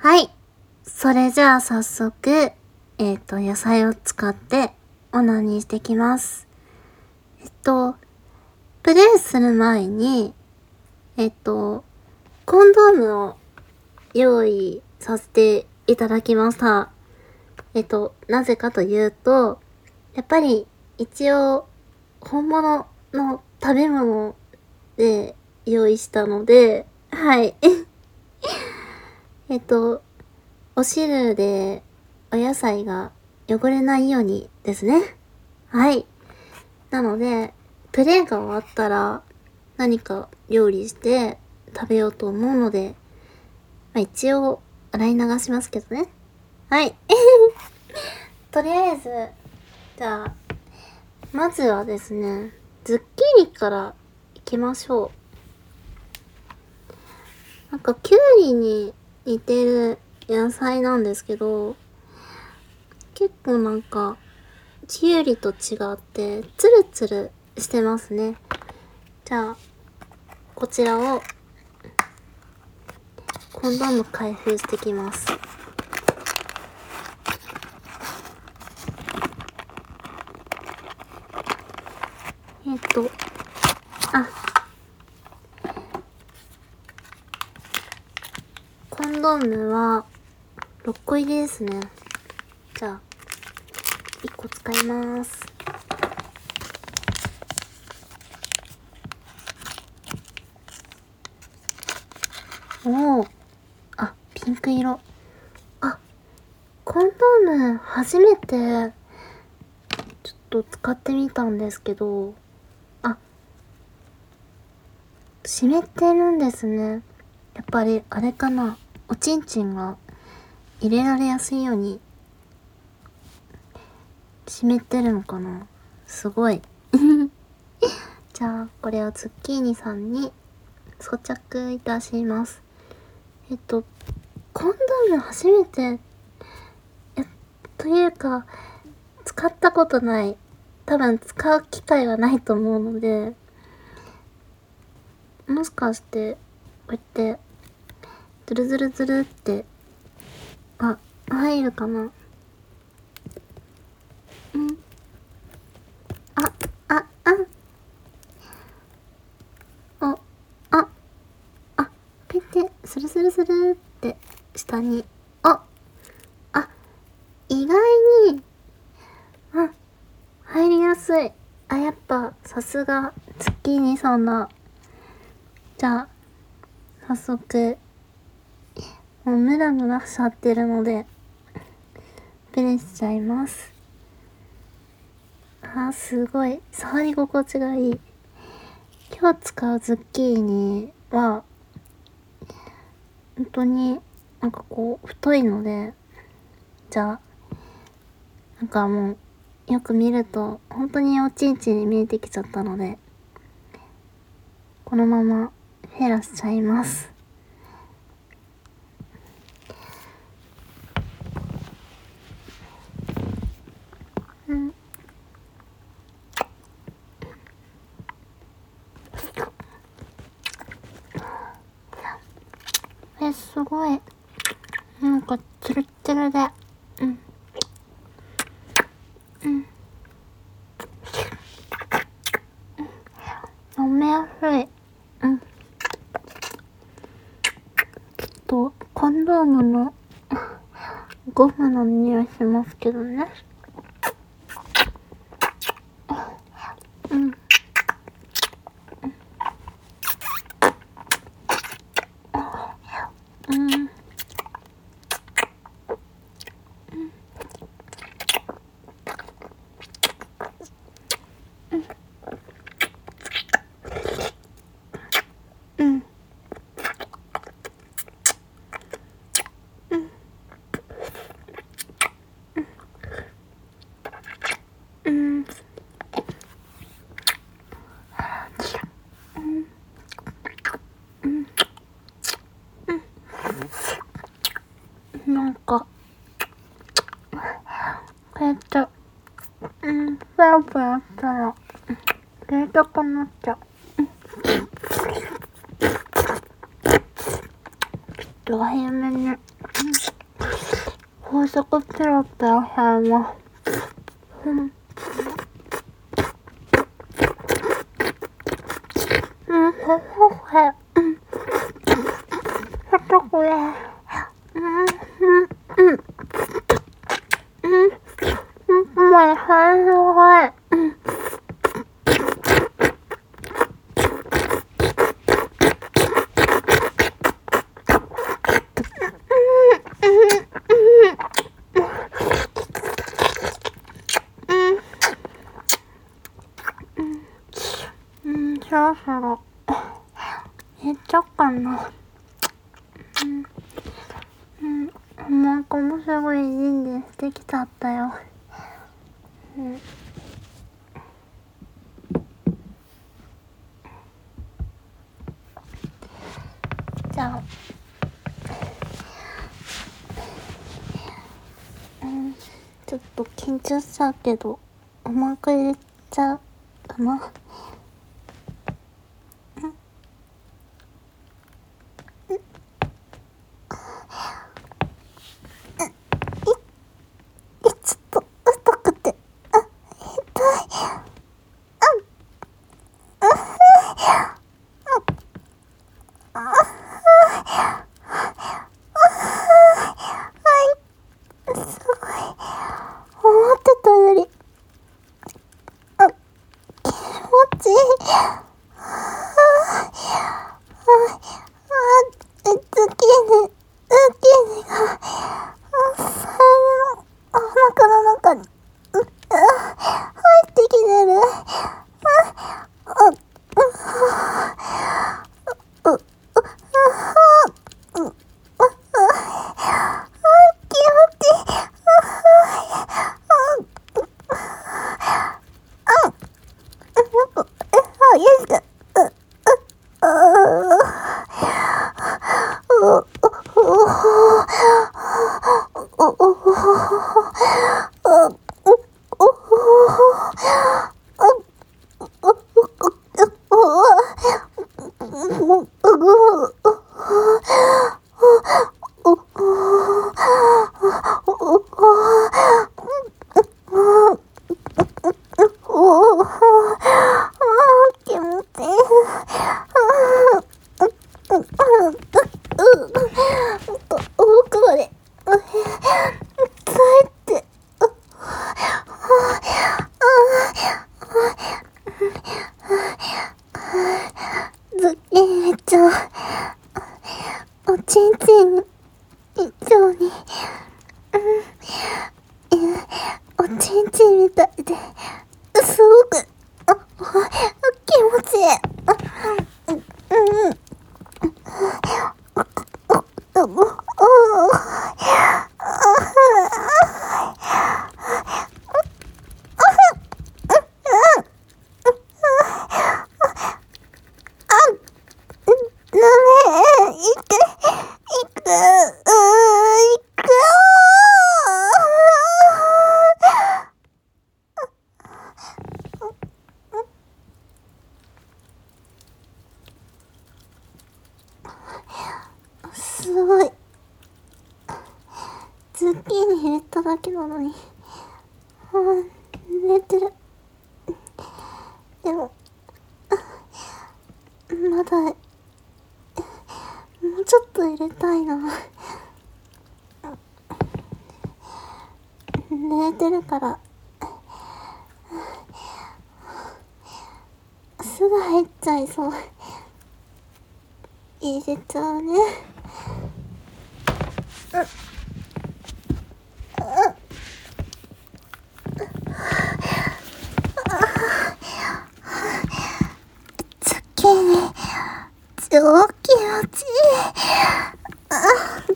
はい。それじゃあ早速、野菜を使ってオナニーしてきます。プレイする前に、コンドームを用意させていただきました。なぜかというと、やっぱり一応本物の食べ物で用意したので、はい。お汁でお野菜が汚れないようにですね。はい。なので、プレイが終わったら何か料理して食べようと思うので、一応洗い流しますけどね。はい。とりあえず、じゃあ、まずはですね、ズッキーニからいきましょう。なんかキュウリに似てる野菜なんですけど、結構なんか、キュウリと違ってツルツルしてますね。じゃあ、こちらをコンドーム開封してきます。コンドームは6個入りですね。じゃあ、1個使います。おー。あ、ピンク色。あ、コンドーム初めてちょっと使ってみたんですけど、湿ってるんですね。やっぱりあれかな、おちんちんが入れられやすいように湿ってるのかな。すごい。じゃあこれをズッキーニさんに装着いたします。コンドーム初めてというか使ったことない、多分使う機会はないと思うので、もしかしてこうやってズルズルズルって入るかな。ペンスルスルスルって下に、意外に入りやすい。やっぱさすがズッキーニさんだ。じゃあ早速、もうムラムラしちゃってるのでプレイしちゃいます。すごい触り心地がいい。今日使うズッキーニは本当になんかこう太いので、じゃあなんかもうよく見ると本当におちんちんに見えてきちゃったので、このまま減らしちゃいます。すごいなんかツルッツルで、飲めやすい。コンドームのゴムの匂いしますけどね。なんかこうやってふわふわしたら冷たくなっちゃう。ちょっと早めに高速ペロペロされます。これ。そろそろやっちゃおうかな。なんかもうすごい人間してきちゃったよ。じゃあ、ちょっと緊張しちゃうけど、うまく入れちゃうかな。ちょっと太くて、痛い。すごい。思ってたより、気持ちいい。ズッキーニが、お腹の中に、入ってきてる。ズッキーニちゃん、おちんちん以上に、おちんちんみたいで、すごく、気持ちいい。すごい。ズッキーニ入れただけなのに、寝てる。でも、まだ、もうちょっと入れたいな。寝てるから、すぐ入っちゃいそう。入れちゃうね。ズッキーニ、超気持ちいい。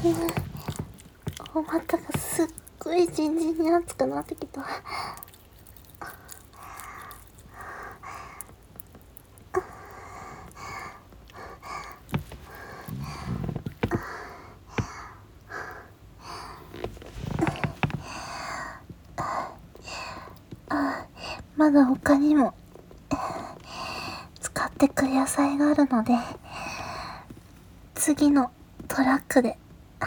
お股がすっごいじんじんに熱くなってきた。まだ他にも使ってく野菜があるので、次のトラックで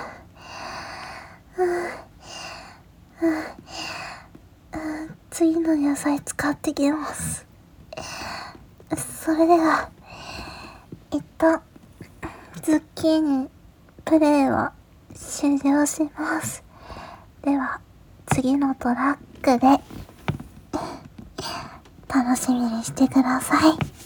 次の野菜使ってきます。それでは一旦ズッキーニプレイは終了します。では次のトラックで楽しみにしてください。